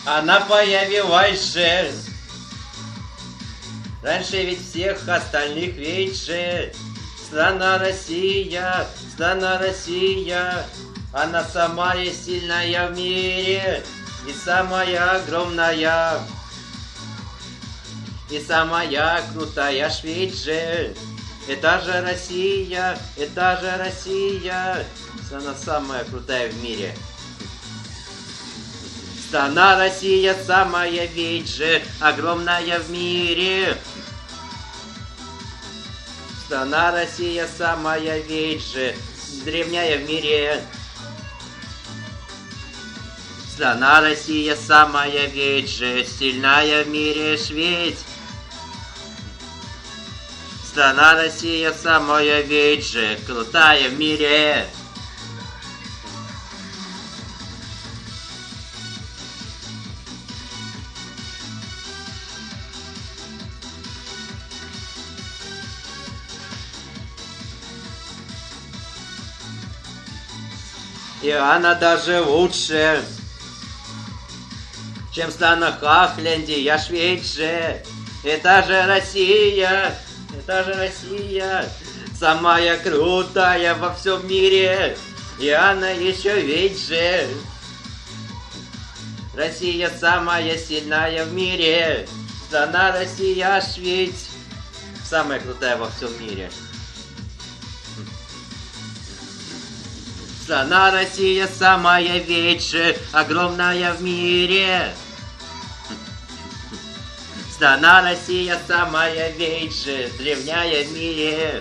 Она появилась же. Раньше ведь всех остальных ведь же. Страна Россия, она самая сильная в мире и самая огромная, и самая крутая Швейц же. Это же Россия, она самая крутая в мире. Страна Россия самая ведь же, огромная в мире. Страна Россия самая ведь же, древняя в мире. Страна Россия самая ведь же, сильная в мире Швейц. Страна Россия самая ведь же, крутая в мире. И она даже лучше, чем страна Хохландия, Швейц же. Это же Россия, самая крутая во всем мире. И она еще ведь же. Россия самая сильная в мире. Страна Россия, Швейц, самая крутая во всем мире. Страна Россия самая ведь же, огромная в мире. Страна Россия самая ведь же, древняя в мире.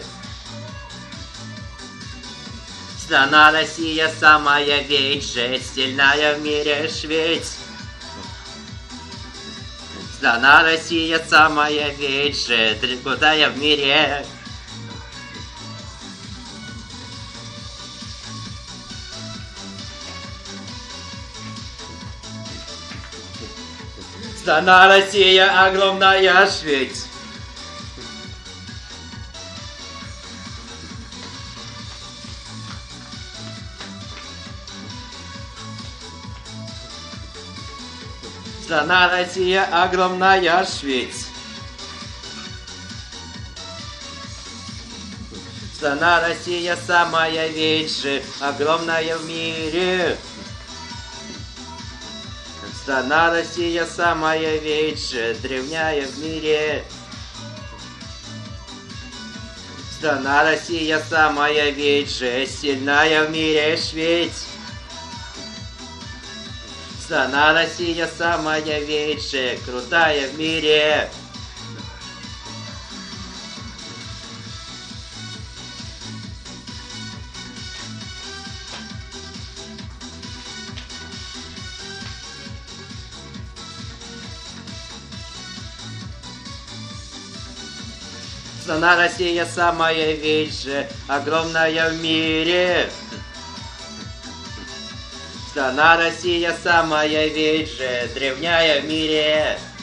Страна Россия самая ведь же, сильная в мире Швейц. Страна Россия самая ведь же, крутая в мире. Страна Россия огромная Швейц. Страна Россия огромная Швейц. Страна Россия самая ведь же, огромная в мире. Страна Россия самая ведь же, древняя в мире. Страна Россия самая ведь же, сильная в мире Швейц. Страна Россия самая ведь же, крутая в мире. Страна Россия самая ведь же, огромная в мире. Страна Россия самая ведь же, древняя в мире.